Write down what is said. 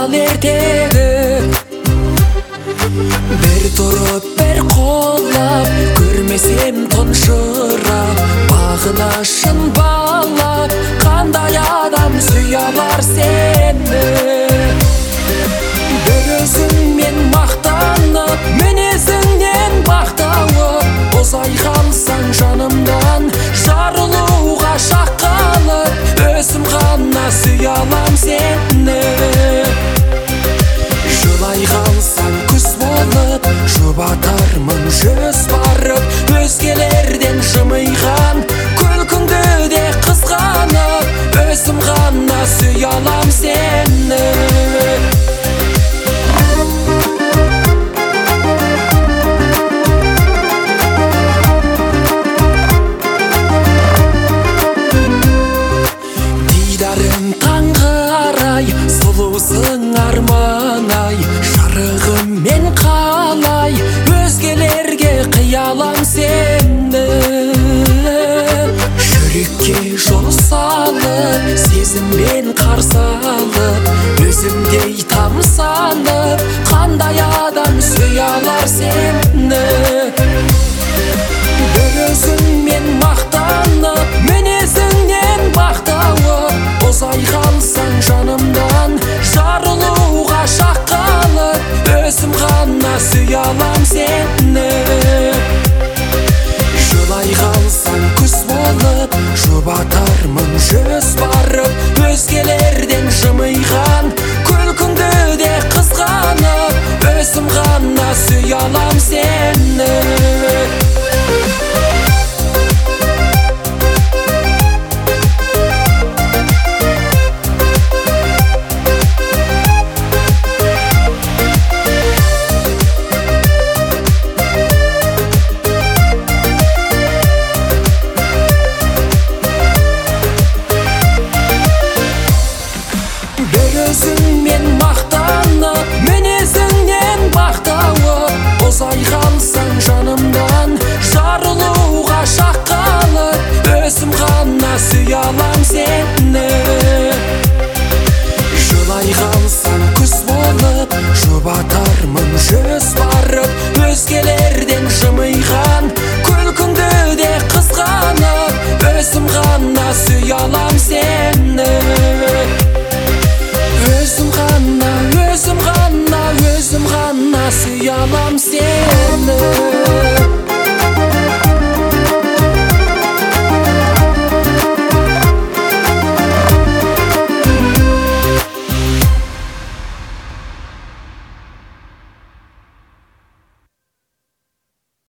ал эртеги. Бир туруп бир коллап, көрмесем тоншырап, багынашын баалап, кандай адам сүйө алар сени. Бир өзүңмен мактанып, мүнөзүңнен макталып, озай калсаң жанымдан, жарылууга шак калып, өзүм гана сүйө алам сени. Жылай калсаң күз болуп, жұбатармын жүз барып, өзгелерден жымыйган күлкүңдү де кызганып, өзүм гана сүйө алам сени. Дидарың таңғы арай, сұлусың арман-ай, жарығым мен қалай, өзгелерге қиялам сені. Жүрекке жол салып, сезіммен қарсы алып, өзімдей тамсанып, қандай адам сүйе алар сені. Бір өзіңмен мақтанып, мінезіңнен мақталып, озай қалсаң жанымдан, жарылуға шақ қалып, өзім ғана сүйе алам сені. Жылай қалсаң күз болып, жұбатармын жүз барып, өзгелерден жымыйған күлкіңді де қызғанып, өзім ғана сүйе алам сені. Өзіңмен мақтанып, мінезіңнен мақталып, озай қалсаң жанымдан, жарылуға шақ қалып, өзім ғана сүйе алам сені. Жылай қалсаң күз болып, жұбатармын жүз барып, өзгелерден жымыйған күлкіңді де қызғанып, өзім ғана сүйе алам сені. Өзім ғана сүйе алам сені.